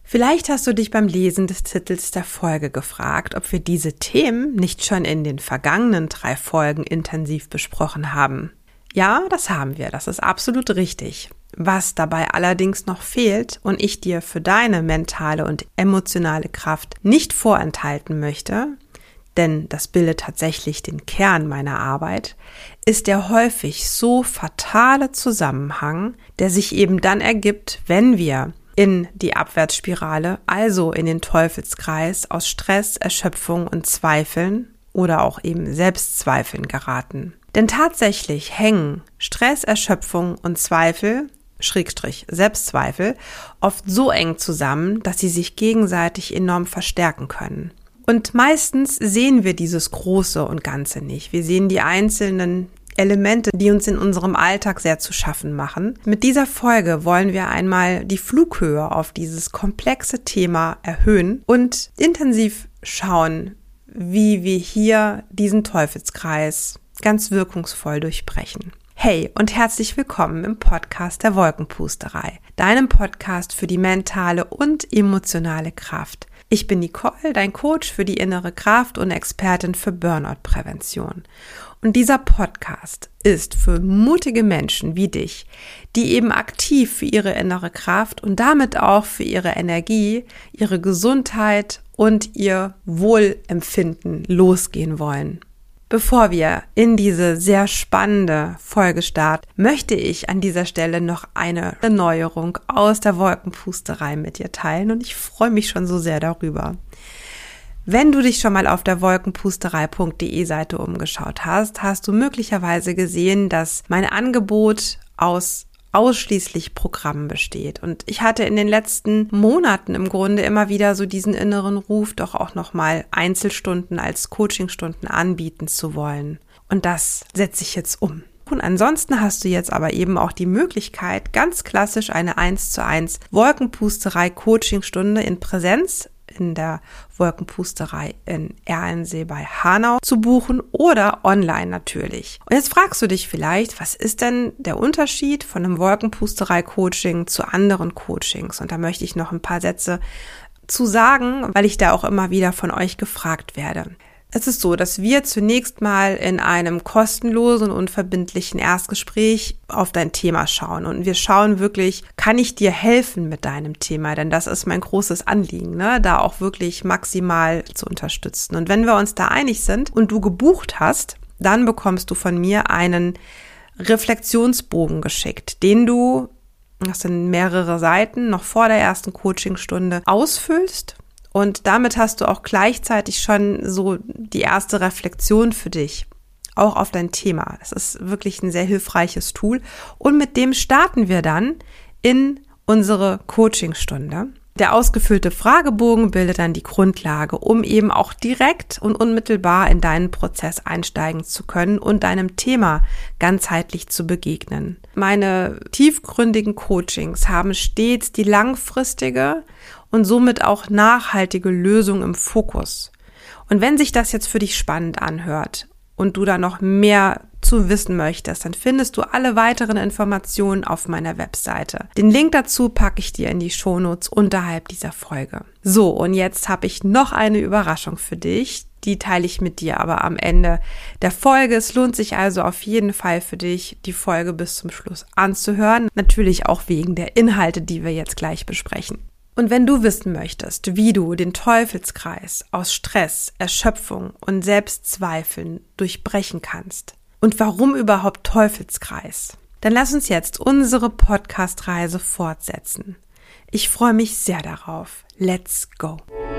Vielleicht hast du dich beim Lesen des Titels der Folge gefragt, ob wir diese Themen nicht schon in den vergangenen 3 Folgen intensiv besprochen haben. Ja, das haben wir, das ist absolut richtig. Was dabei allerdings noch fehlt und ich dir für deine mentale und emotionale Kraft nicht vorenthalten möchte, denn das bildet tatsächlich den Kern meiner Arbeit, ist der häufig so fatale Zusammenhang, der sich eben dann ergibt, wenn wir in die Abwärtsspirale, also in den Teufelskreis aus Stress, Erschöpfung und Zweifeln oder auch eben Selbstzweifeln geraten. Denn tatsächlich hängen Stress, Erschöpfung und Selbstzweifel oft so eng zusammen, dass sie sich gegenseitig enorm verstärken können. Und meistens sehen wir dieses Große und Ganze nicht. Wir sehen die einzelnen Elemente, die uns in unserem Alltag sehr zu schaffen machen. Mit dieser Folge wollen wir einmal die Flughöhe auf dieses komplexe Thema erhöhen und intensiv schauen, wie wir hier diesen Teufelskreis ganz wirkungsvoll durchbrechen. Hey und herzlich willkommen im Podcast der Wolkenpusterei, deinem Podcast für die mentale und emotionale Kraft. Ich bin Nicole, dein Coach für die innere Kraft und Expertin für Burnout-Prävention. Und dieser Podcast ist für mutige Menschen wie dich, die eben aktiv für ihre innere Kraft und damit auch für ihre Energie, ihre Gesundheit und ihr Wohlempfinden losgehen wollen. Bevor wir in diese sehr spannende Folge starten, möchte ich an dieser Stelle noch eine Erneuerung aus der Wolkenpusterei mit dir teilen und ich freue mich schon so sehr darüber. Wenn du dich schon mal auf der wolkenpusterei.de Seite umgeschaut hast, hast du möglicherweise gesehen, dass mein Angebot aus ausschließlich Programmen besteht. Und ich hatte in den letzten Monaten im Grunde immer wieder so diesen inneren Ruf, doch auch nochmal Einzelstunden als Coachingstunden anbieten zu wollen. Und das setze ich jetzt um. Und ansonsten hast du jetzt aber eben auch die Möglichkeit, ganz klassisch eine 1:1 Wolkenpusterei Coachingstunde in Präsenz in der Wolkenpusterei in Erlensee bei Hanau zu buchen oder online natürlich. Und jetzt fragst du dich vielleicht, was ist denn der Unterschied von einem Wolkenpusterei-Coaching zu anderen Coachings? Und da möchte ich noch ein paar Sätze zu sagen, weil ich da auch immer wieder von euch gefragt werde. Es ist so, dass wir zunächst mal in einem kostenlosen und verbindlichen Erstgespräch auf dein Thema schauen. Und wir schauen wirklich, kann ich dir helfen mit deinem Thema? Denn das ist mein großes Anliegen, ne? Da auch wirklich maximal zu unterstützen. Und wenn wir uns da einig sind und du gebucht hast, dann bekommst du von mir einen Reflexionsbogen geschickt, den du, das sind mehrere Seiten, noch vor der ersten Coachingstunde ausfüllst. Und damit hast du auch gleichzeitig schon so die erste Reflexion für dich, auch auf dein Thema. Das ist wirklich ein sehr hilfreiches Tool. Und mit dem starten wir dann in unsere Coachingstunde. Der ausgefüllte Fragebogen bildet dann die Grundlage, um eben auch direkt und unmittelbar in deinen Prozess einsteigen zu können und deinem Thema ganzheitlich zu begegnen. Meine tiefgründigen Coachings haben stets die langfristige und somit auch nachhaltige Lösung im Fokus. Und wenn sich das jetzt für dich spannend anhört und du da noch mehr zu wissen möchtest, dann findest du alle weiteren Informationen auf meiner Webseite. Den Link dazu packe ich dir in die Shownotes unterhalb dieser Folge. So, und jetzt habe ich noch eine Überraschung für dich. Die teile ich mit dir aber am Ende der Folge. Es lohnt sich also auf jeden Fall für dich, die Folge bis zum Schluss anzuhören. Natürlich auch wegen der Inhalte, die wir jetzt gleich besprechen. Und wenn du wissen möchtest, wie du den Teufelskreis aus Stress, Erschöpfung und Selbstzweifeln durchbrechen kannst und warum überhaupt Teufelskreis, dann lass uns jetzt unsere Podcast-Reise fortsetzen. Ich freue mich sehr darauf. Let's go!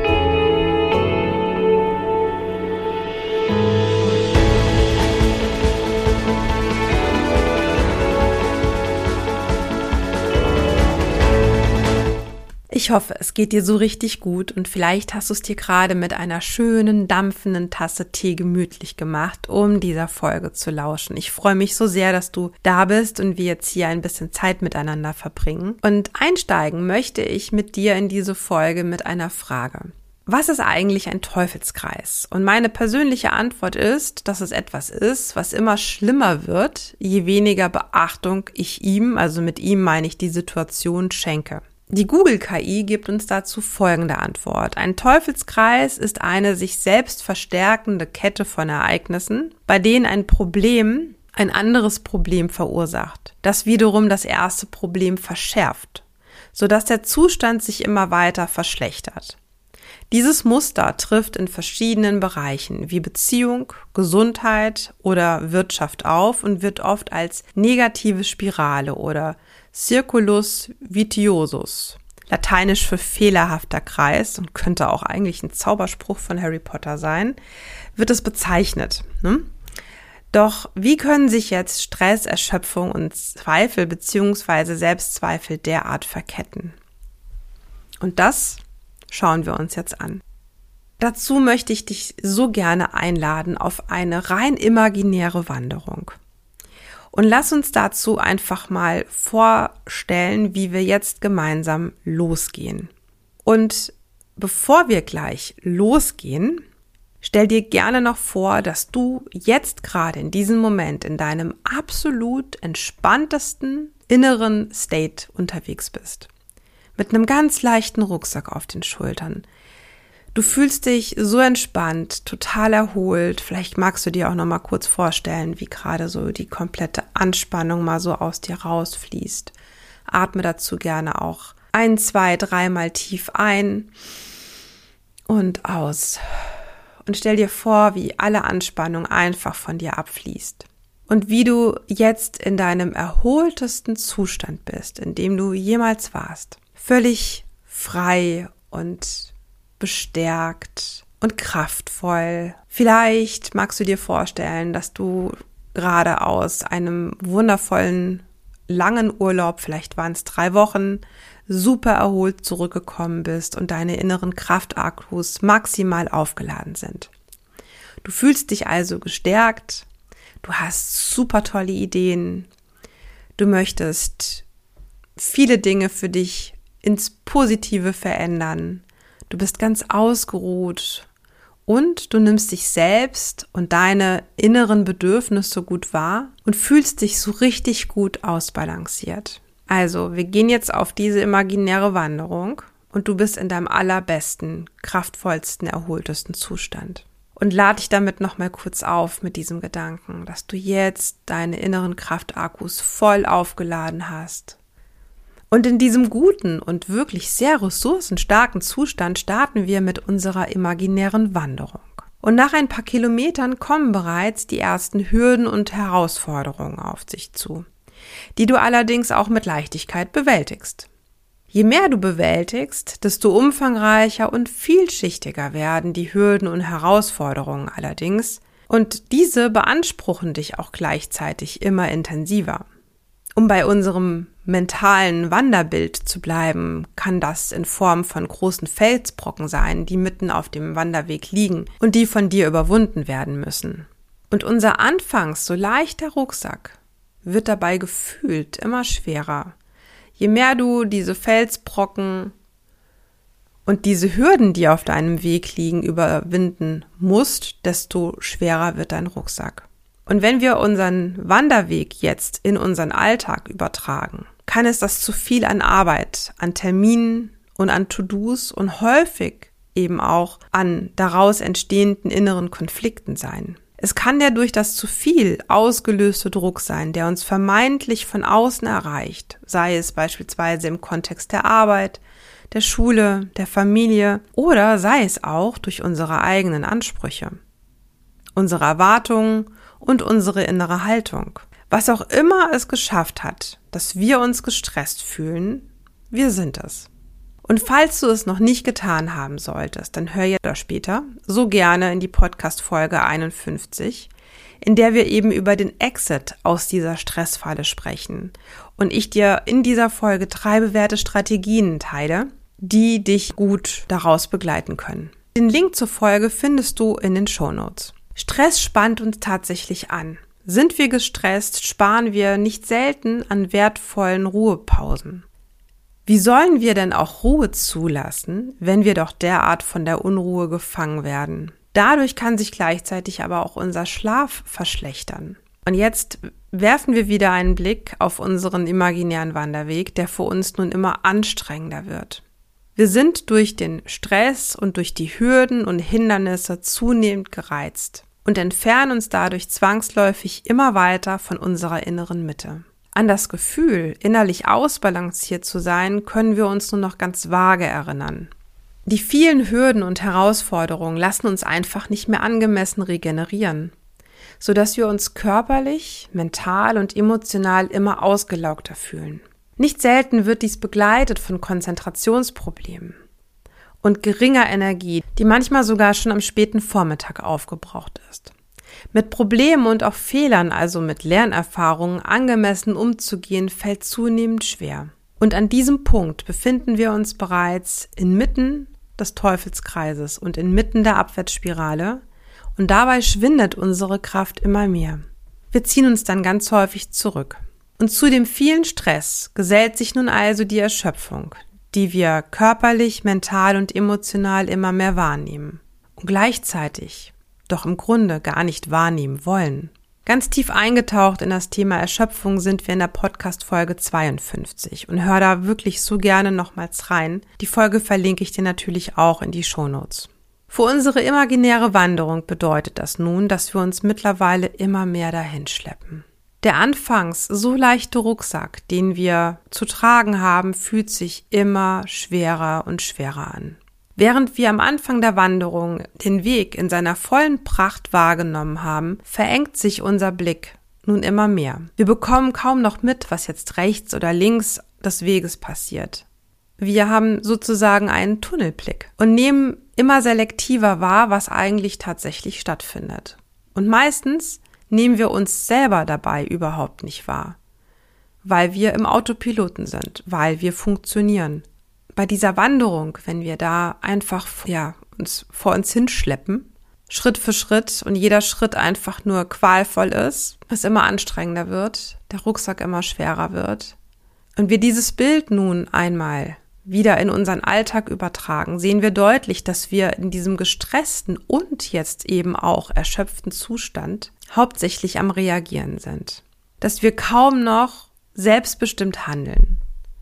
Ich hoffe, es geht dir so richtig gut und vielleicht hast du es dir gerade mit einer schönen, dampfenden Tasse Tee gemütlich gemacht, um dieser Folge zu lauschen. Ich freue mich so sehr, dass du da bist und wir jetzt hier ein bisschen Zeit miteinander verbringen. Und einsteigen möchte ich mit dir in diese Folge mit einer Frage. Was ist eigentlich ein Teufelskreis? Und meine persönliche Antwort ist, dass es etwas ist, was immer schlimmer wird, je weniger Beachtung ich ihm, also mit ihm meine ich die Situation, schenke. Die Google-KI gibt uns dazu folgende Antwort. Ein Teufelskreis ist eine sich selbst verstärkende Kette von Ereignissen, bei denen ein Problem ein anderes Problem verursacht, das wiederum das erste Problem verschärft, sodass der Zustand sich immer weiter verschlechtert. Dieses Muster trifft in verschiedenen Bereichen wie Beziehung, Gesundheit oder Wirtschaft auf und wird oft als negative Spirale oder Circulus vitiosus, lateinisch für fehlerhafter Kreis und könnte auch eigentlich ein Zauberspruch von Harry Potter sein, wird es bezeichnet. Doch wie können sich jetzt Stress, Erschöpfung und Zweifel bzw. Selbstzweifel derart verketten? Und das schauen wir uns jetzt an. Dazu möchte ich dich so gerne einladen auf eine rein imaginäre Wanderung. Und lass uns dazu einfach mal vorstellen, wie wir jetzt gemeinsam losgehen. Und bevor wir gleich losgehen, stell dir gerne noch vor, dass du jetzt gerade in diesem Moment in deinem absolut entspanntesten inneren State unterwegs bist. Mit einem ganz leichten Rucksack auf den Schultern. Du fühlst dich so entspannt, total erholt. Vielleicht magst du dir auch noch mal kurz vorstellen, wie gerade so die komplette Anspannung mal so aus dir rausfließt. Atme dazu gerne auch 1, 2, 3 Mal tief ein und aus. Und stell dir vor, wie alle Anspannung einfach von dir abfließt. Und wie du jetzt in deinem erholtesten Zustand bist, in dem du jemals warst. Völlig frei und bestärkt und kraftvoll. Vielleicht magst du dir vorstellen, dass du gerade aus einem wundervollen, langen Urlaub, vielleicht waren es 3 Wochen, super erholt zurückgekommen bist und deine inneren Kraftakkus maximal aufgeladen sind. Du fühlst dich also gestärkt, du hast super tolle Ideen, du möchtest viele Dinge für dich ins Positive verändern. Du bist ganz ausgeruht und du nimmst dich selbst und deine inneren Bedürfnisse gut wahr und fühlst dich so richtig gut ausbalanciert. Also, wir gehen jetzt auf diese imaginäre Wanderung und du bist in deinem allerbesten, kraftvollsten, erholtesten Zustand. Und lade dich damit nochmal kurz auf mit diesem Gedanken, dass du jetzt deine inneren Kraftakkus voll aufgeladen hast. Und in diesem guten und wirklich sehr ressourcenstarken Zustand starten wir mit unserer imaginären Wanderung. Und nach ein paar Kilometern kommen bereits die ersten Hürden und Herausforderungen auf dich zu, die du allerdings auch mit Leichtigkeit bewältigst. Je mehr du bewältigst, desto umfangreicher und vielschichtiger werden die Hürden und Herausforderungen allerdings, und diese beanspruchen dich auch gleichzeitig immer intensiver. Um bei unserem mentalen Wanderbild zu bleiben, kann das in Form von großen Felsbrocken sein, die mitten auf dem Wanderweg liegen und die von dir überwunden werden müssen. Und unser anfangs so leichter Rucksack wird dabei gefühlt immer schwerer. Je mehr du diese Felsbrocken und diese Hürden, die auf deinem Weg liegen, überwinden musst, desto schwerer wird dein Rucksack. Und wenn wir unseren Wanderweg jetzt in unseren Alltag übertragen, kann es das zu viel an Arbeit, an Terminen und an To-Dos und häufig eben auch an daraus entstehenden inneren Konflikten sein. Es kann der durch das zu viel ausgelöste Druck sein, der uns vermeintlich von außen erreicht, sei es beispielsweise im Kontext der Arbeit, der Schule, der Familie oder sei es auch durch unsere eigenen Ansprüche, unsere Erwartungen und unsere innere Haltung. Was auch immer es geschafft hat, dass wir uns gestresst fühlen, wir sind es. Und falls du es noch nicht getan haben solltest, dann hör jetzt oder später so gerne in die Podcast-Folge 51, in der wir eben über den Exit aus dieser Stressfalle sprechen und ich dir in dieser Folge 3 bewährte Strategien teile, die dich gut daraus begleiten können. Den Link zur Folge findest du in den Shownotes. Stress spannt uns tatsächlich an. Sind wir gestresst, sparen wir nicht selten an wertvollen Ruhepausen. Wie sollen wir denn auch Ruhe zulassen, wenn wir doch derart von der Unruhe gefangen werden? Dadurch kann sich gleichzeitig aber auch unser Schlaf verschlechtern. Und jetzt werfen wir wieder einen Blick auf unseren imaginären Wanderweg, der für uns nun immer anstrengender wird. Wir sind durch den Stress und durch die Hürden und Hindernisse zunehmend gereizt und entfernen uns dadurch zwangsläufig immer weiter von unserer inneren Mitte. An das Gefühl, innerlich ausbalanciert zu sein, können wir uns nur noch ganz vage erinnern. Die vielen Hürden und Herausforderungen lassen uns einfach nicht mehr angemessen regenerieren, sodass wir uns körperlich, mental und emotional immer ausgelaugter fühlen. Nicht selten wird dies begleitet von Konzentrationsproblemen und geringer Energie, die manchmal sogar schon am späten Vormittag aufgebraucht ist. Mit Problemen und auch Fehlern, also mit Lernerfahrungen, angemessen umzugehen, fällt zunehmend schwer. Und an diesem Punkt befinden wir uns bereits inmitten des Teufelskreises und inmitten der Abwärtsspirale, und dabei schwindet unsere Kraft immer mehr. Wir ziehen uns dann ganz häufig zurück. Und zu dem vielen Stress gesellt sich nun also die Erschöpfung, die wir körperlich, mental und emotional immer mehr wahrnehmen. Und gleichzeitig doch im Grunde gar nicht wahrnehmen wollen. Ganz tief eingetaucht in das Thema Erschöpfung sind wir in der Podcast-Folge 52 und hör da wirklich so gerne nochmals rein. Die Folge verlinke ich dir natürlich auch in die Shownotes. Für unsere imaginäre Wanderung bedeutet das nun, dass wir uns mittlerweile immer mehr dahin schleppen. Der anfangs so leichte Rucksack, den wir zu tragen haben, fühlt sich immer schwerer und schwerer an. Während wir am Anfang der Wanderung den Weg in seiner vollen Pracht wahrgenommen haben, verengt sich unser Blick nun immer mehr. Wir bekommen kaum noch mit, was jetzt rechts oder links des Weges passiert. Wir haben sozusagen einen Tunnelblick und nehmen immer selektiver wahr, was eigentlich tatsächlich stattfindet. Und meistens nehmen wir uns selber dabei überhaupt nicht wahr, weil wir im Autopiloten sind, weil wir funktionieren. Bei dieser Wanderung, wenn wir da einfach uns vor uns hinschleppen, Schritt für Schritt und jeder Schritt einfach nur qualvoll ist, es immer anstrengender wird, der Rucksack immer schwerer wird und wir dieses Bild nun einmal wieder in unseren Alltag übertragen, sehen wir deutlich, dass wir in diesem gestressten und jetzt eben auch erschöpften Zustand hauptsächlich am Reagieren sind. Dass wir kaum noch selbstbestimmt handeln.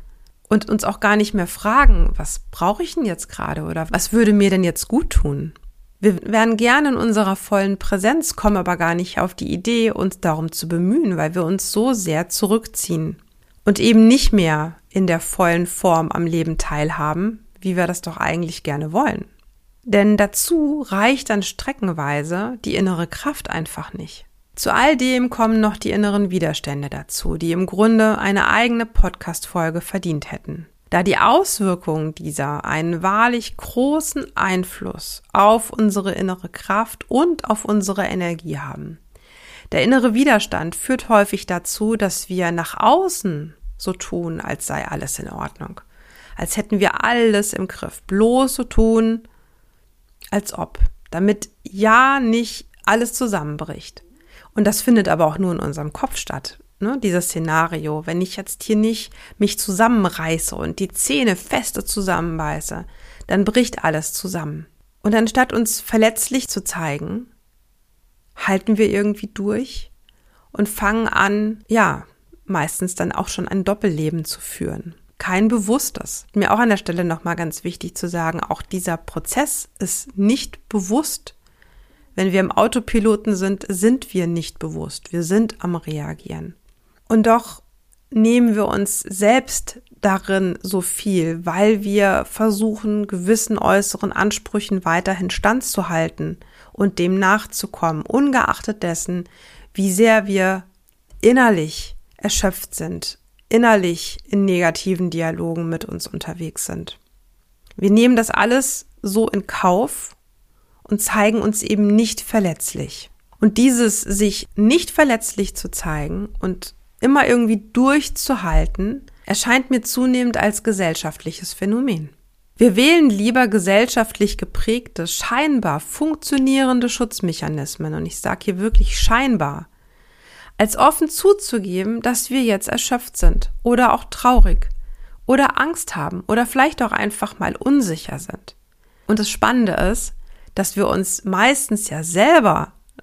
Und uns auch gar nicht mehr fragen, was brauche ich denn jetzt gerade oder was würde mir denn jetzt gut tun? Wir wären gerne in unserer vollen Präsenz, kommen aber gar nicht auf die Idee, uns darum zu bemühen, weil wir uns so sehr zurückziehen und eben nicht mehr in der vollen Form am Leben teilhaben, wie wir das doch eigentlich gerne wollen. Denn dazu reicht dann streckenweise die innere Kraft einfach nicht. Zu all dem kommen noch die inneren Widerstände dazu, die im Grunde eine eigene Podcast-Folge verdient hätten, da die Auswirkungen dieser einen wahrlich großen Einfluss auf unsere innere Kraft und auf unsere Energie haben. Der innere Widerstand führt häufig dazu, dass wir nach außen so tun, als sei alles in Ordnung, als hätten wir alles im Griff, bloß so tun, als ob, damit ja nicht alles zusammenbricht. Und das findet aber auch nur in unserem Kopf statt, ne? Dieses Szenario, wenn ich jetzt hier nicht mich zusammenreiße und die Zähne feste zusammenbeiße, dann bricht alles zusammen. Und anstatt uns verletzlich zu zeigen, halten wir irgendwie durch und fangen an, meistens dann auch schon ein Doppelleben zu führen. Kein bewusstes. Mir auch an der Stelle nochmal ganz wichtig zu sagen, auch dieser Prozess ist nicht bewusst. Wenn wir im Autopiloten sind, sind wir nicht bewusst. Wir sind am Reagieren. Und doch nehmen wir uns selbst darin so viel, weil wir versuchen, gewissen äußeren Ansprüchen weiterhin standzuhalten und dem nachzukommen, ungeachtet dessen, wie sehr wir innerlich erschöpft sind, innerlich in negativen Dialogen mit uns unterwegs sind. Wir nehmen das alles so in Kauf und zeigen uns eben nicht verletzlich. Und dieses sich nicht verletzlich zu zeigen und immer irgendwie durchzuhalten, erscheint mir zunehmend als gesellschaftliches Phänomen. Wir wählen lieber gesellschaftlich geprägte, scheinbar funktionierende Schutzmechanismen, und ich sage hier wirklich scheinbar, als offen zuzugeben, dass wir jetzt erschöpft sind oder auch traurig oder Angst haben oder vielleicht auch einfach mal unsicher sind. Und das Spannende ist, dass wir uns meistens ja selber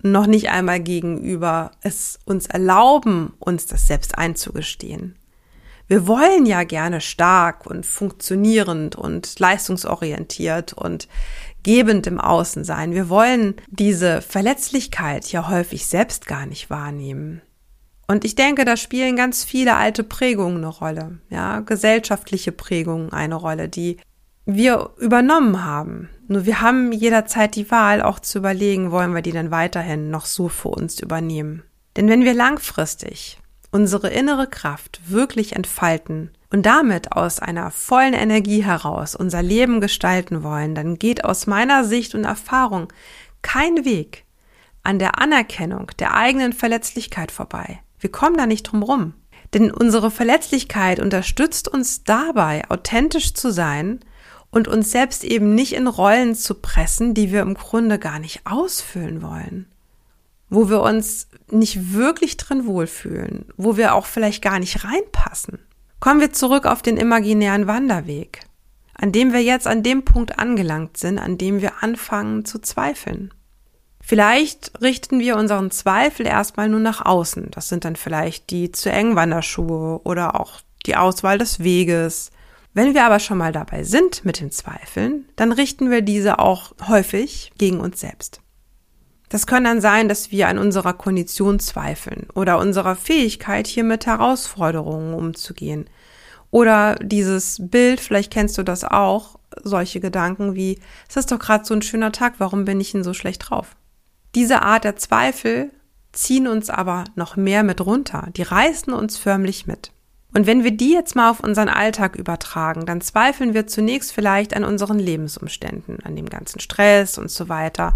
noch nicht einmal gegenüber es uns erlauben, uns das selbst einzugestehen. Wir wollen ja gerne stark und funktionierend und leistungsorientiert und gebend im Außen sein. Wir wollen diese Verletzlichkeit ja häufig selbst gar nicht wahrnehmen. Und ich denke, da spielen ganz viele alte Prägungen eine Rolle, ja, gesellschaftliche Prägungen eine Rolle, die wir übernommen haben. Nur wir haben jederzeit die Wahl, auch zu überlegen, wollen wir die dann weiterhin noch so für uns übernehmen. Denn wenn wir langfristig unsere innere Kraft wirklich entfalten und damit aus einer vollen Energie heraus unser Leben gestalten wollen, dann geht aus meiner Sicht und Erfahrung kein Weg an der Anerkennung der eigenen Verletzlichkeit vorbei. Wir kommen da nicht drum rum. Denn unsere Verletzlichkeit unterstützt uns dabei, authentisch zu sein und uns selbst eben nicht in Rollen zu pressen, die wir im Grunde gar nicht ausfüllen wollen. Wo wir uns nicht wirklich drin wohlfühlen, wo wir auch vielleicht gar nicht reinpassen. Kommen wir zurück auf den imaginären Wanderweg, an dem wir jetzt an dem Punkt angelangt sind, an dem wir anfangen zu zweifeln. Vielleicht richten wir unseren Zweifel erstmal nur nach außen. Das sind dann vielleicht die zu engen Wanderschuhe oder auch die Auswahl des Weges. Wenn wir aber schon mal dabei sind mit den Zweifeln, dann richten wir diese auch häufig gegen uns selbst. Das kann dann sein, dass wir an unserer Kondition zweifeln oder unserer Fähigkeit, hier mit Herausforderungen umzugehen. Oder dieses Bild, vielleicht kennst du das auch, solche Gedanken wie, es ist doch gerade so ein schöner Tag, warum bin ich denn so schlecht drauf? Diese Art der Zweifel ziehen uns aber noch mehr mit runter, die reißen uns förmlich mit. Und wenn wir die jetzt mal auf unseren Alltag übertragen, dann zweifeln wir zunächst vielleicht an unseren Lebensumständen, an dem ganzen Stress und so weiter,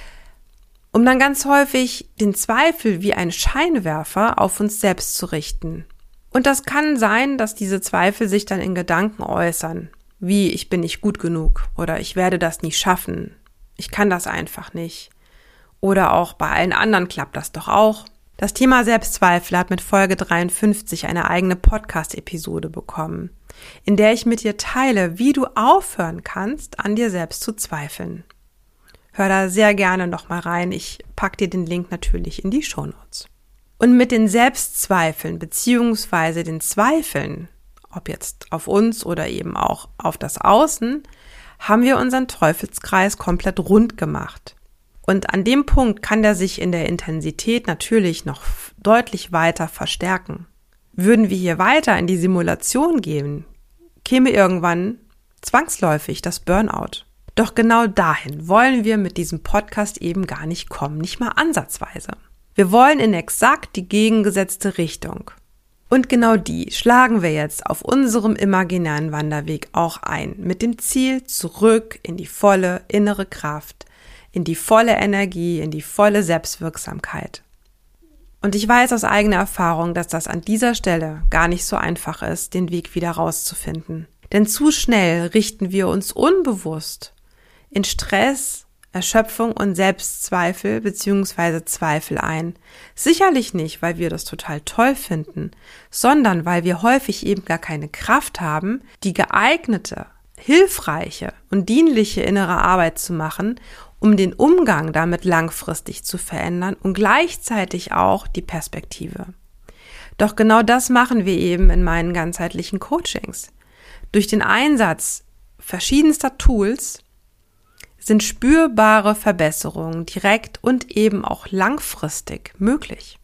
um dann ganz häufig den Zweifel wie ein Scheinwerfer auf uns selbst zu richten. Und das kann sein, dass diese Zweifel sich dann in Gedanken äußern, wie ich bin nicht gut genug oder ich werde das nie schaffen, ich kann das einfach nicht. Oder auch bei allen anderen klappt das doch auch. Das Thema Selbstzweifel hat mit Folge 53 eine eigene Podcast-Episode bekommen, in der ich mit dir teile, wie du aufhören kannst, an dir selbst zu zweifeln. Hör da sehr gerne nochmal rein. Ich packe dir den Link natürlich in die Shownotes. Und mit den Selbstzweifeln beziehungsweise den Zweifeln, ob jetzt auf uns oder eben auch auf das Außen, haben wir unseren Teufelskreis komplett rund gemacht. Und an dem Punkt kann der sich in der Intensität natürlich noch deutlich weiter verstärken. Würden wir hier weiter in die Simulation gehen, käme irgendwann zwangsläufig das Burnout. Doch genau dahin wollen wir mit diesem Podcast eben gar nicht kommen, nicht mal ansatzweise. Wir wollen in exakt die gegengesetzte Richtung. Und genau die schlagen wir jetzt auf unserem imaginären Wanderweg auch ein, mit dem Ziel zurück in die volle innere Kraft, in die volle Energie, in die volle Selbstwirksamkeit. Und ich weiß aus eigener Erfahrung, dass das an dieser Stelle gar nicht so einfach ist, den Weg wieder rauszufinden. Denn zu schnell richten wir uns unbewusst in Stress, Erschöpfung und Selbstzweifel bzw. Zweifel ein. Sicherlich nicht, weil wir das total toll finden, sondern weil wir häufig eben gar keine Kraft haben, die geeignete, hilfreiche und dienliche innere Arbeit zu machen, um den Umgang damit langfristig zu verändern und gleichzeitig auch die Perspektive. Doch genau das machen wir eben in meinen ganzheitlichen Coachings. Durch den Einsatz verschiedenster Tools sind spürbare Verbesserungen direkt und eben auch langfristig möglich.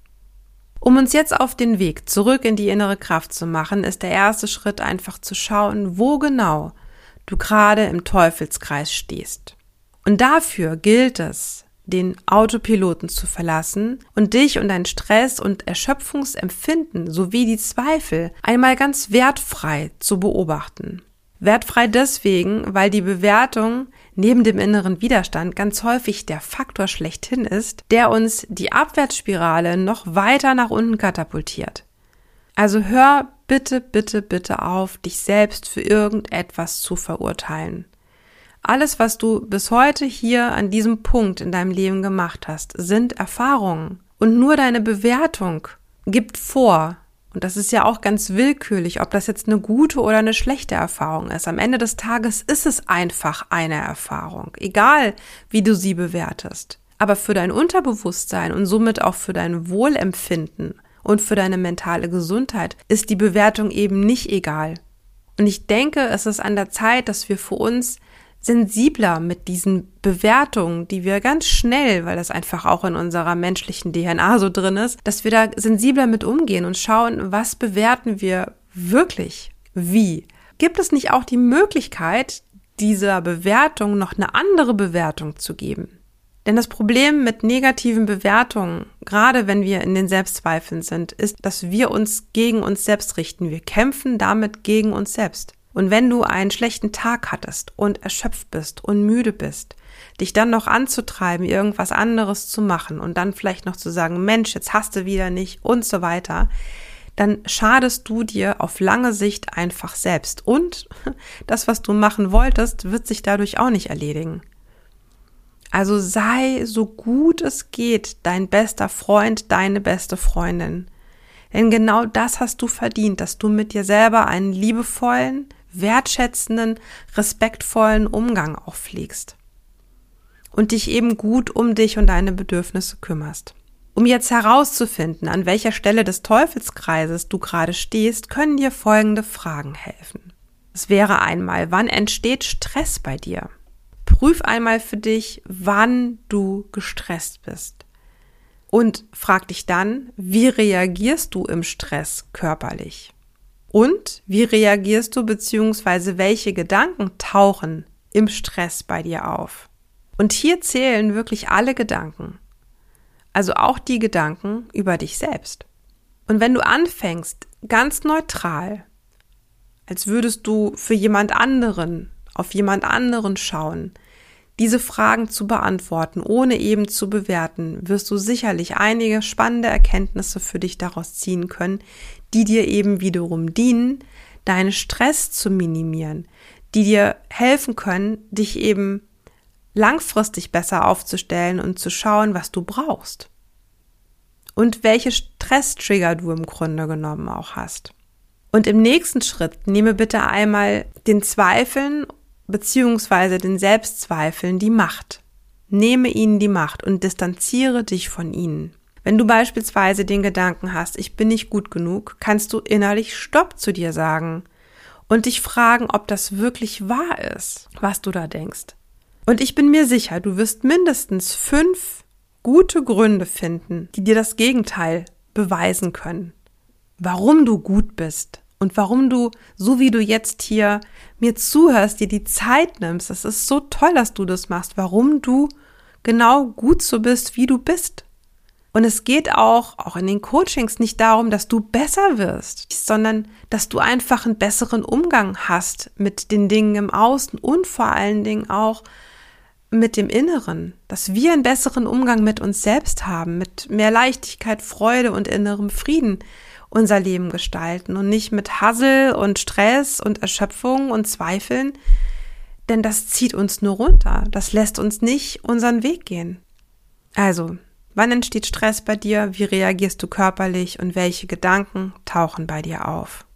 Um uns jetzt auf den Weg zurück in die innere Kraft zu machen, ist der erste Schritt einfach zu schauen, wo genau du gerade im Teufelskreis stehst. Und dafür gilt es, den Autopiloten zu verlassen und dich und dein Stress- und Erschöpfungsempfinden sowie die Zweifel einmal ganz wertfrei zu beobachten. Wertfrei deswegen, weil die Bewertung neben dem inneren Widerstand ganz häufig der Faktor schlechthin ist, der uns die Abwärtsspirale noch weiter nach unten katapultiert. Also hör bitte, bitte, bitte auf, dich selbst für irgendetwas zu verurteilen. Alles, was du bis heute hier an diesem Punkt in deinem Leben gemacht hast, sind Erfahrungen. Und nur deine Bewertung gibt vor, und das ist ja auch ganz willkürlich, ob das jetzt eine gute oder eine schlechte Erfahrung ist. Am Ende des Tages ist es einfach eine Erfahrung, egal wie du sie bewertest. Aber für dein Unterbewusstsein und somit auch für dein Wohlempfinden und für deine mentale Gesundheit ist die Bewertung eben nicht egal. Und ich denke, es ist an der Zeit, dass wir für uns sensibler mit diesen Bewertungen, die wir ganz schnell, weil das einfach auch in unserer menschlichen DNA so drin ist, dass wir da sensibler mit umgehen und schauen, was bewerten wir wirklich, wie. Gibt es nicht auch die Möglichkeit, dieser Bewertung noch eine andere Bewertung zu geben? Denn das Problem mit negativen Bewertungen, gerade wenn wir in den Selbstzweifeln sind, ist, dass wir uns gegen uns selbst richten. Wir kämpfen damit gegen uns selbst. Und wenn du einen schlechten Tag hattest und erschöpft bist und müde bist, dich dann noch anzutreiben, irgendwas anderes zu machen und dann vielleicht noch zu sagen, Mensch, jetzt hast du wieder nicht und so weiter, dann schadest du dir auf lange Sicht einfach selbst. Und das, was du machen wolltest, wird sich dadurch auch nicht erledigen. Also sei, so gut es geht, dein bester Freund, deine beste Freundin. Denn genau das hast du verdient, dass du mit dir selber einen liebevollen, wertschätzenden, respektvollen Umgang auch pflegst. Und dich eben gut um dich und deine Bedürfnisse kümmerst. Um jetzt herauszufinden, an welcher Stelle des Teufelskreises du gerade stehst, können dir folgende Fragen helfen. Es wäre einmal, wann entsteht Stress bei dir? Prüf einmal für dich, wann du gestresst bist. Und frag dich dann, wie reagierst du im Stress körperlich? Und wie reagierst du bzw. welche Gedanken tauchen im Stress bei dir auf? Und hier zählen wirklich alle Gedanken. Also auch die Gedanken über dich selbst. Und wenn du anfängst, ganz neutral, als würdest du für jemand anderen, auf jemand anderen schauen, diese Fragen zu beantworten, ohne eben zu bewerten, wirst du sicherlich einige spannende Erkenntnisse für dich daraus ziehen können, die dir eben wiederum dienen, deinen Stress zu minimieren, die dir helfen können, dich eben langfristig besser aufzustellen und zu schauen, was du brauchst. Und welche Stresstrigger du im Grunde genommen auch hast. Und im nächsten Schritt nehme bitte einmal den Zweifeln bzw. den Selbstzweifeln die Macht. Nehme ihnen die Macht und distanziere dich von ihnen. Wenn du beispielsweise den Gedanken hast, ich bin nicht gut genug, kannst du innerlich Stopp zu dir sagen und dich fragen, ob das wirklich wahr ist, was du da denkst. Und ich bin mir sicher, du wirst mindestens 5 gute Gründe finden, die dir das Gegenteil beweisen können. Warum du gut bist und warum du, so wie du jetzt hier mir zuhörst, dir die Zeit nimmst. Es ist so toll, dass du das machst, warum du genau gut so bist, wie du bist. Und es geht auch in den Coachings nicht darum, dass du besser wirst, sondern dass du einfach einen besseren Umgang hast mit den Dingen im Außen und vor allen Dingen auch mit dem Inneren, dass wir einen besseren Umgang mit uns selbst haben, mit mehr Leichtigkeit, Freude und innerem Frieden unser Leben gestalten und nicht mit Hassel und Stress und Erschöpfung und Zweifeln, denn das zieht uns nur runter, das lässt uns nicht unseren Weg gehen. Also, wann entsteht Stress bei dir, wie reagierst du körperlich und welche Gedanken tauchen bei dir auf?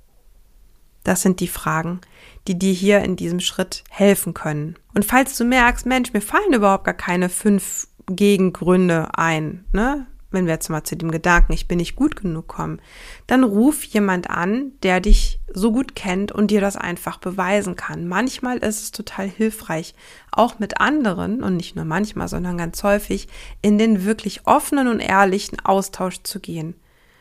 Das sind die Fragen, die dir hier in diesem Schritt helfen können. Und falls du merkst, Mensch, mir fallen überhaupt gar keine 5 Gegengründe ein, ne? Wenn wir jetzt mal zu dem Gedanken, ich bin nicht gut genug kommen, dann ruf jemand an, der dich so gut kennt und dir das einfach beweisen kann. Manchmal ist es total hilfreich, auch mit anderen, und nicht nur manchmal, sondern ganz häufig, in den wirklich offenen und ehrlichen Austausch zu gehen.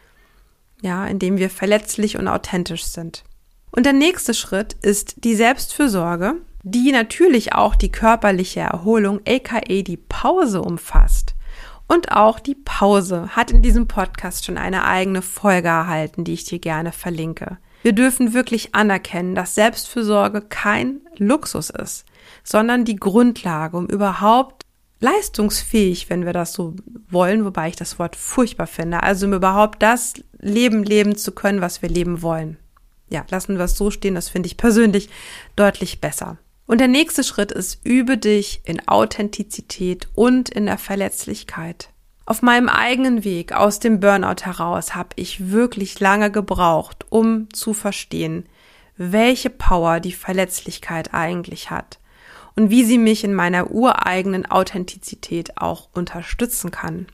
Ja, indem wir verletzlich und authentisch sind. Und der nächste Schritt ist die Selbstfürsorge, die natürlich auch die körperliche Erholung, aka die Pause umfasst. Und auch die Pause hat in diesem Podcast schon eine eigene Folge erhalten, die ich dir gerne verlinke. Wir dürfen wirklich anerkennen, dass Selbstfürsorge kein Luxus ist, sondern die Grundlage, um überhaupt leistungsfähig, wenn wir das so wollen, wobei ich das Wort furchtbar finde, also um überhaupt das Leben leben zu können, was wir leben wollen. Ja, lassen wir es so stehen, das finde ich persönlich deutlich besser. Und der nächste Schritt ist, übe dich in Authentizität und in der Verletzlichkeit. Auf meinem eigenen Weg aus dem Burnout heraus habe ich wirklich lange gebraucht, um zu verstehen, welche Power die Verletzlichkeit eigentlich hat und wie sie mich in meiner ureigenen Authentizität auch unterstützen kann.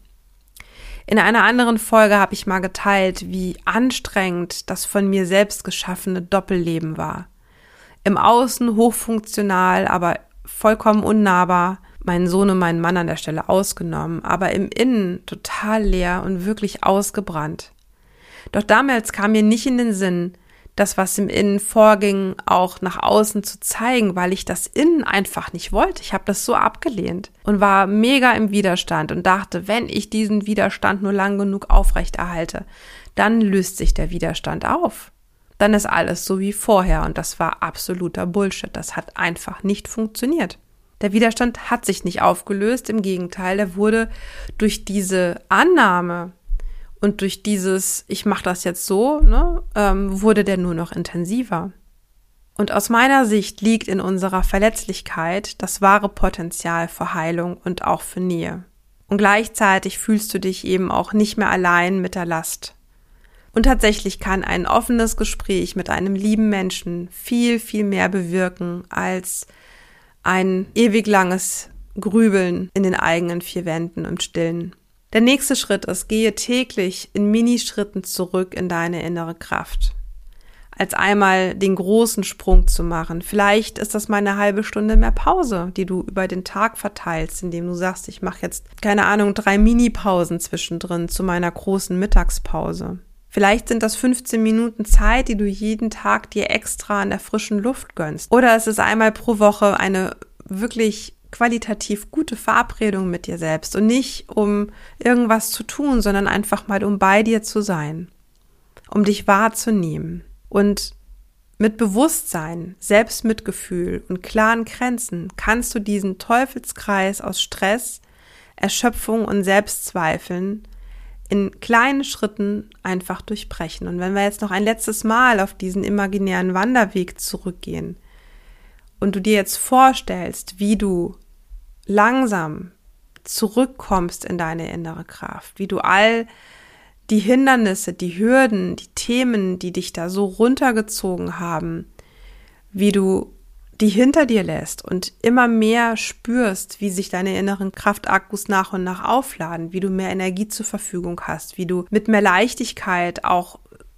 In einer anderen Folge habe ich mal geteilt, wie anstrengend das von mir selbst geschaffene Doppelleben war. Im Außen hochfunktional, aber vollkommen unnahbar, meinen Sohn und meinen Mann an der Stelle ausgenommen, aber im Innen total leer und wirklich ausgebrannt. Doch damals kam mir nicht in den Sinn, das, was im Innen vorging, auch nach außen zu zeigen, weil ich das Innen einfach nicht wollte. Ich habe das so abgelehnt und war mega im Widerstand und dachte, wenn ich diesen Widerstand nur lang genug aufrechterhalte, dann löst sich der Widerstand auf. Dann ist alles so wie vorher und das war absoluter Bullshit. Das hat einfach nicht funktioniert. Der Widerstand hat sich nicht aufgelöst, im Gegenteil, der wurde durch diese Annahme und durch dieses, ich mache das jetzt so, wurde der nur noch intensiver. Und aus meiner Sicht liegt in unserer Verletzlichkeit das wahre Potenzial für Heilung und auch für Nähe. Und gleichzeitig fühlst du dich eben auch nicht mehr allein mit der Last. Und tatsächlich kann ein offenes Gespräch mit einem lieben Menschen viel, viel mehr bewirken als ein ewig langes Grübeln in den eigenen vier Wänden im Stillen. Der nächste Schritt ist, gehe täglich in Minischritten zurück in deine innere Kraft. Als einmal den großen Sprung zu machen. Vielleicht ist das mal eine halbe Stunde mehr Pause, die du über den Tag verteilst, indem du sagst, ich mache jetzt, 3 Mini-Pausen zwischendrin zu meiner großen Mittagspause. Vielleicht sind das 15 Minuten Zeit, die du jeden Tag dir extra in der frischen Luft gönnst. Oder es ist einmal pro Woche eine wirklich qualitativ gute Verabredung mit dir selbst und nicht um irgendwas zu tun, sondern einfach mal um bei dir zu sein, um dich wahrzunehmen und mit Bewusstsein, Selbstmitgefühl und klaren Grenzen kannst du diesen Teufelskreis aus Stress, Erschöpfung und Selbstzweifeln in kleinen Schritten einfach durchbrechen. Und wenn wir jetzt noch ein letztes Mal auf diesen imaginären Wanderweg zurückgehen und du dir jetzt vorstellst, wie du langsam zurückkommst in deine innere Kraft, wie du all die Hindernisse, die Hürden, die Themen, die dich da so runtergezogen haben, wie du die hinter dir lässt und immer mehr spürst, wie sich deine inneren Kraftakkus nach und nach aufladen, wie du mehr Energie zur Verfügung hast, wie du mit mehr Leichtigkeit auch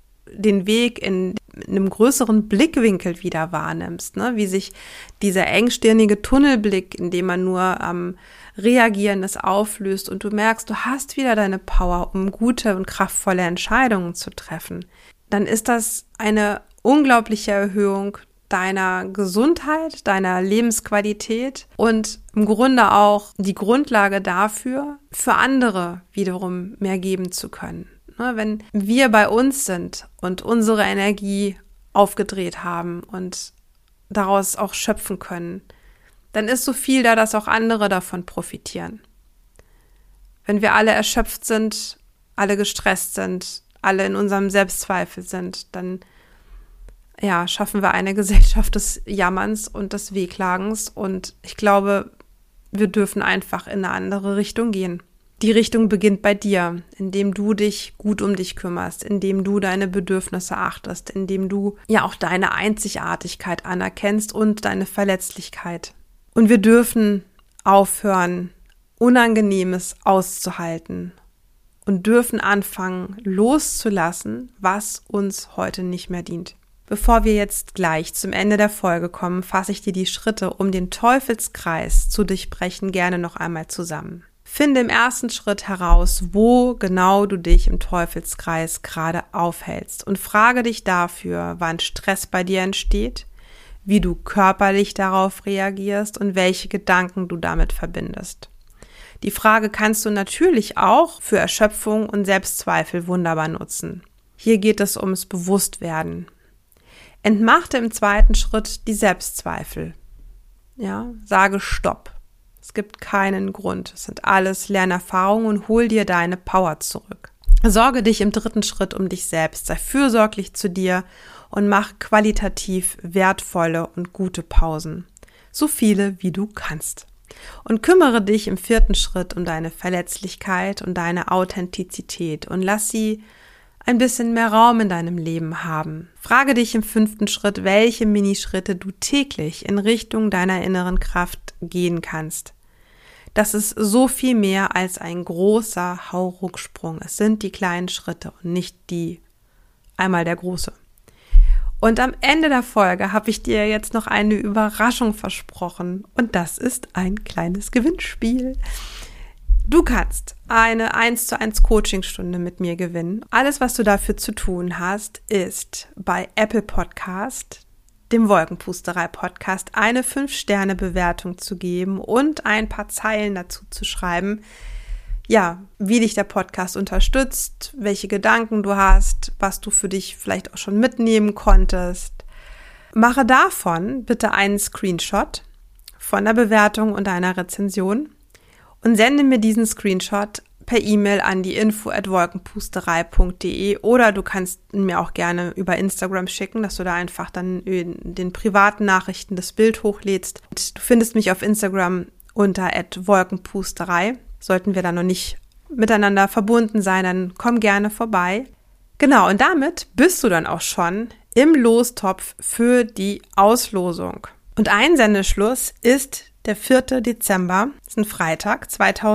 den Weg in einem größeren Blickwinkel wieder wahrnimmst, ne? Wie sich dieser engstirnige Tunnelblick, in dem man nur am Reagieren es auflöst und du merkst, du hast wieder deine Power, um gute und kraftvolle Entscheidungen zu treffen, dann ist das eine unglaubliche Erhöhung deiner Gesundheit, deiner Lebensqualität und im Grunde auch die Grundlage dafür, für andere wiederum mehr geben zu können. Wenn wir bei uns sind und unsere Energie aufgedreht haben und daraus auch schöpfen können, dann ist so viel da, dass auch andere davon profitieren. Wenn wir alle erschöpft sind, alle gestresst sind, alle in unserem Selbstzweifel sind, dann schaffen wir eine Gesellschaft des Jammerns und des Wehklagens und ich glaube, wir dürfen einfach in eine andere Richtung gehen. Die Richtung beginnt bei dir, indem du dich gut um dich kümmerst, indem du deine Bedürfnisse achtest, indem du auch deine Einzigartigkeit anerkennst und deine Verletzlichkeit. Und wir dürfen aufhören, Unangenehmes auszuhalten und dürfen anfangen, loszulassen, was uns heute nicht mehr dient. Bevor wir jetzt gleich zum Ende der Folge kommen, fasse ich dir die Schritte, um den Teufelskreis zu durchbrechen, gerne noch einmal zusammen. Finde im ersten Schritt heraus, wo genau du dich im Teufelskreis gerade aufhältst und frage dich dafür, wann Stress bei dir entsteht, wie du körperlich darauf reagierst und welche Gedanken du damit verbindest. Die Frage kannst du natürlich auch für Erschöpfung und Selbstzweifel wunderbar nutzen. Hier geht es ums Bewusstwerden. Entmachte im zweiten Schritt die Selbstzweifel. Sage Stopp. Es gibt keinen Grund. Es sind alles Lernerfahrungen und hol dir deine Power zurück. Sorge dich im dritten Schritt um dich selbst. Sei fürsorglich zu dir und mach qualitativ wertvolle und gute Pausen. So viele, wie du kannst. Und kümmere dich im vierten Schritt um deine Verletzlichkeit und deine Authentizität und lass sie ein bisschen mehr Raum in deinem Leben haben. Frage dich im 5. Schritt, welche Minischritte du täglich in Richtung deiner inneren Kraft gehen kannst. Das ist so viel mehr als ein großer Haurucksprung. Es sind die kleinen Schritte und nicht einmal der große. Und am Ende der Folge habe ich dir jetzt noch eine Überraschung versprochen. Und das ist ein kleines Gewinnspiel. Du kannst eine 1:1 Coachingstunde mit mir gewinnen. Alles, was du dafür zu tun hast, ist bei Apple Podcast, dem Wolkenpusterei-Podcast, eine 5-Sterne-Bewertung zu geben und ein paar Zeilen dazu zu schreiben, ja, wie dich der Podcast unterstützt, welche Gedanken du hast, was du für dich vielleicht auch schon mitnehmen konntest. Mache davon bitte einen Screenshot von der Bewertung und einer Rezension und sende mir diesen Screenshot per E-Mail an die info@wolkenpusterei.de oder du kannst mir auch gerne über Instagram schicken, dass du da einfach dann in den privaten Nachrichten das Bild hochlädst. Und du findest mich auf Instagram unter @wolkenpusterei. Sollten wir da noch nicht miteinander verbunden sein, dann komm gerne vorbei. Genau, und damit bist du dann auch schon im Lostopf für die Auslosung. Und Einsendeschluss ist der 4. Dezember, das ist ein Freitag,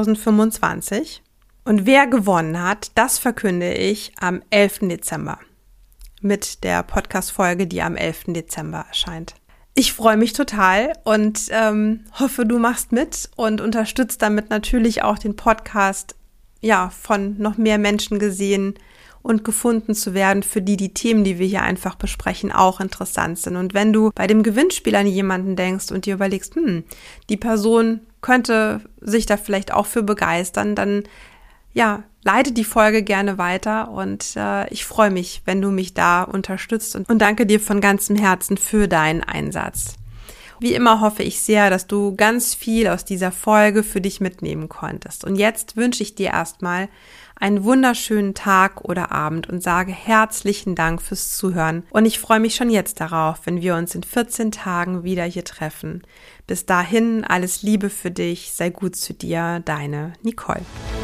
2025. Und wer gewonnen hat, das verkünde ich am 11. Dezember mit der Podcast-Folge, die am 11. Dezember erscheint. Ich freue mich total und hoffe, du machst mit und unterstützt damit natürlich auch den Podcast, ja, von noch mehr Menschen gesehen und gefunden zu werden, für die Themen, die wir hier einfach besprechen, auch interessant sind. Und wenn du bei dem Gewinnspiel an jemanden denkst und dir überlegst, die Person könnte sich da vielleicht auch für begeistern, dann ja, leite die Folge gerne weiter und ich freue mich, wenn du mich da unterstützt und danke dir von ganzem Herzen für deinen Einsatz. Wie immer hoffe ich sehr, dass du ganz viel aus dieser Folge für dich mitnehmen konntest. Und jetzt wünsche ich dir erstmal einen wunderschönen Tag oder Abend und sage herzlichen Dank fürs Zuhören. Und ich freue mich schon jetzt darauf, wenn wir uns in 14 Tagen wieder hier treffen. Bis dahin alles Liebe für dich, sei gut zu dir, deine Nicole.